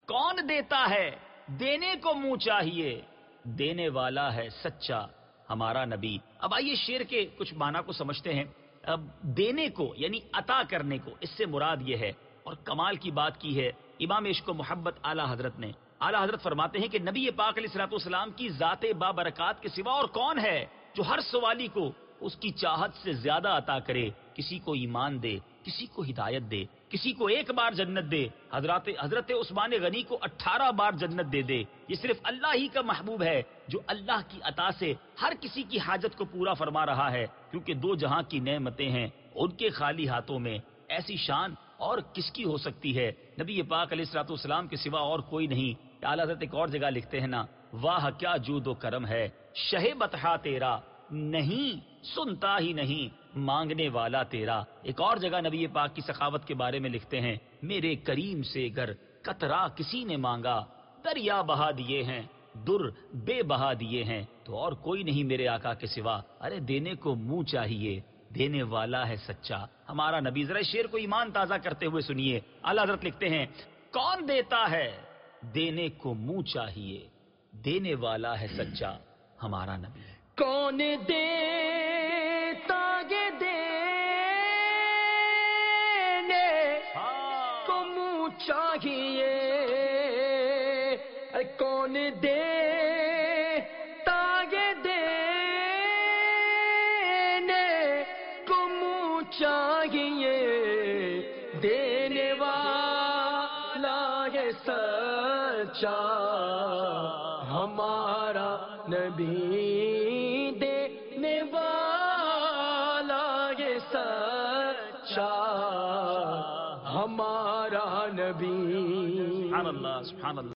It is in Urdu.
کون دیتا ہے دینے کو منہ چاہیے، دینے والا ہے سچا ہمارا نبی۔ اب آئیے شعر کے کچھ معنی کو سمجھتے ہیں۔ اب دینے کو یعنی عطا کرنے کو، اس سے مراد یہ ہے، اور کمال کی بات کی ہے امام عشق و محبت اعلی حضرت نے۔ اعلی حضرت فرماتے ہیں کہ نبی پاک علیہ الصلوۃ والسلام کی ذات بابرکات کے سوا اور کون ہے جو ہر سوالی کو اس کی چاہت سے زیادہ عطا کرے، کسی کو ایمان دے، کسی کو ہدایت دے، کسی کو 1 بار جنت دے، حضرت عثمان غنی کو 18 بار جنت دے دے۔ یہ صرف اللہ ہی کا محبوب ہے جو اللہ کی عطا سے ہر کسی کی حاجت کو پورا فرما رہا ہے، کیونکہ 2 جہاں کی نعمتیں ہیں ان کے خالی ہاتھوں میں، ایسی شان اور کس کی ہو سکتی ہے؟ نبی پاک علیہ الصلوۃ والسلام کے سوا اور کوئی نہیں۔ اعلیٰ حضرت ایک اور جگہ لکھتے ہیں نا، واہ کیا جود و کرم ہے شہ بطحا تیرا، نہیں سنتا ہی نہیں مانگنے والا تیرا۔ ایک اور جگہ نبی پاک کی سخاوت کے بارے میں لکھتے ہیں، میرے کریم سے گر قطرہ کسی نے مانگا، دریا بہا دیے ہیں در بے بہا دیے ہیں، تو اور کوئی نہیں میرے آقا کے سوا۔ ارے دینے کو منہ چاہیے، دینے والا ہے سچا ہمارا نبی۔ ذرا شعر کو ایمان تازہ کرتے ہوئے سنیے۔ اعلیٰ حضرت لکھتے ہیں، کون دیتا ہے دینے کو منہ چاہیے، دینے والا ہے سچا ہمارا نبی۔ کون دیتا یہ دینے کو منہ چاہیے، کون دیتا یہ دینے کو منہ چاہیے، دینے والا ہے سچا ہمارا نبی، دینے والا یہ سچا ہمارا نبی۔ سبحان اللہ سبحان اللہ۔